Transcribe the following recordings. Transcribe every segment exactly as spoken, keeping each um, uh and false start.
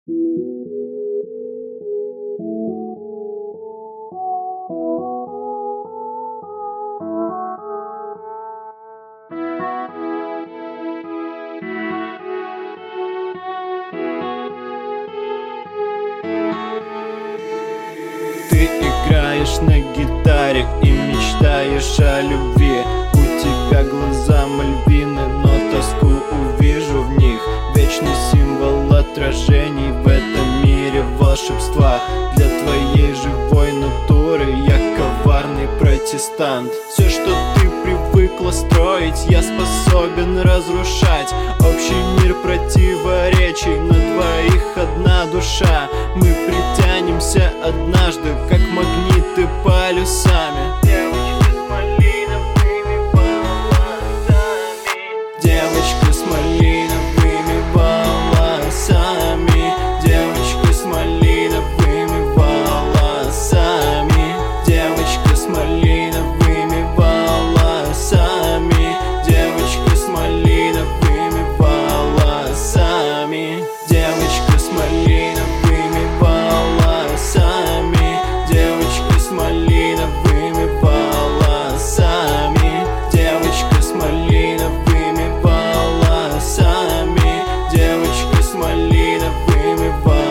Ты играешь на гитаре и мечтаешь о любви. У тебя глаза мальвины, но тоску увижу в них. Вечный символ отражений в этом мире волшебства. Для твоей живой натуры я коварный протестант. Все, что ты привыкла строить, я способен разрушать. Общий мир противоречий, на двоих одна душа. Мы притянемся однажды, как магниты полюсами. Девочка с малиновыми волосами. Девочка с малиновыми волосами. Девочка с малиновыми волосами. Девочка с малиновыми волосами. Девочка с малиновыми волосами. Девочка с малиновыми волосами. Девочка с малиновыми волосами. Девочка с малиновыми волосами. Девочка с малиновыми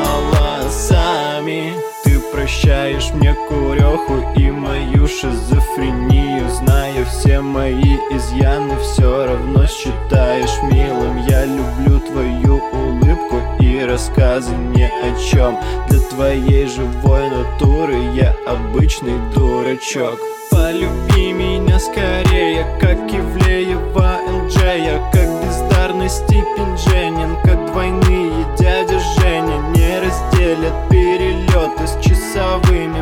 волосами. Ты прощаешь мне куреху и мою шизофрению. Зная все мои изъяны, все равно считаешь милым. Я люблю твою улыбку и рассказы ни о чем. Для твоей живой натуры я обычный дурачок. Полюби меня скорее, как Ивлеева эл джей. Я как бездарный Степень Женин, как двойные дядя Женя. Не разделят перелеты с часовыми